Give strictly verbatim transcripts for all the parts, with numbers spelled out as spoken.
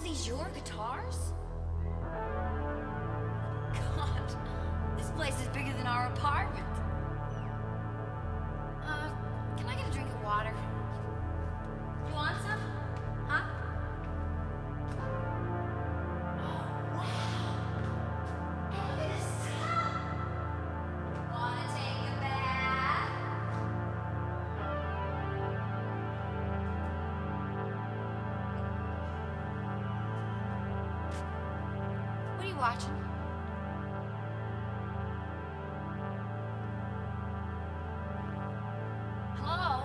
these your guitars? God, this place is bigger than our apartment. Uh, can I get a drink of water? You want some? Huh? Oh, wow. Elvis. Wanna take a bath? What are you watching? Hello?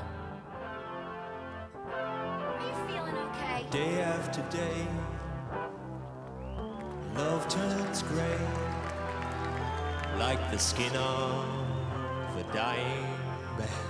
Are you feeling okay? Day after day, love turns gray, like the skin of a dying man.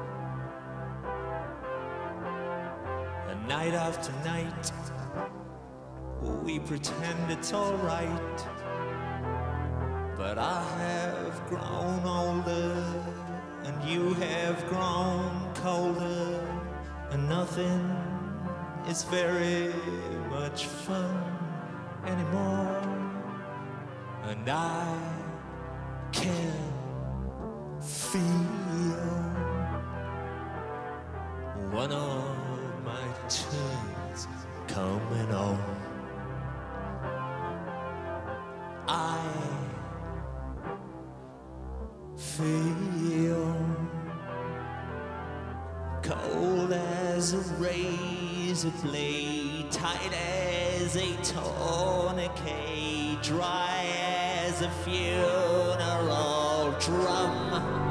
And night after night, we pretend it's alright, but I have grown older, and you have grown colder, and nothing is very much fun anymore. And I can feel one of my tunes coming on. I feel cold as a razor blade, tight as a tourniquet, dry as a funeral drum.